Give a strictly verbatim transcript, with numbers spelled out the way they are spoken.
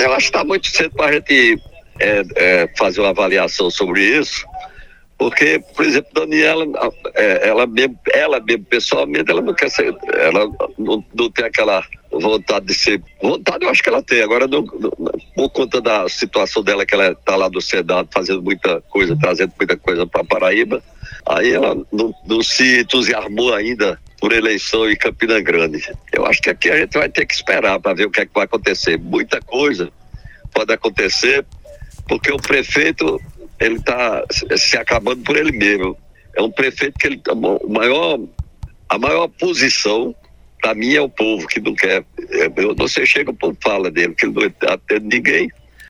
eu acho que está muito cedo para a gente é, é, fazer uma avaliação sobre isso, porque, por exemplo, Daniela, é, ela mesmo, ela mesmo pessoalmente, ela não quer ser, ela não, não tem aquela vontade de ser, vontade eu acho que ela tem, agora não, não, por conta da situação dela, que ela está lá no Senado fazendo muita coisa, trazendo muita coisa para Paraíba, aí ela não, não se entusiasmou ainda por eleição em Campina Grande. Eu acho que aqui a gente vai ter que esperar para ver o que é que vai acontecer. Muita coisa pode acontecer, porque o prefeito, ele está se acabando por ele mesmo. É um prefeito que ele, o maior, a maior posição, para mim, é o povo que não quer. Eu não sei, chega o povo fala dele, que ele não atende ninguém.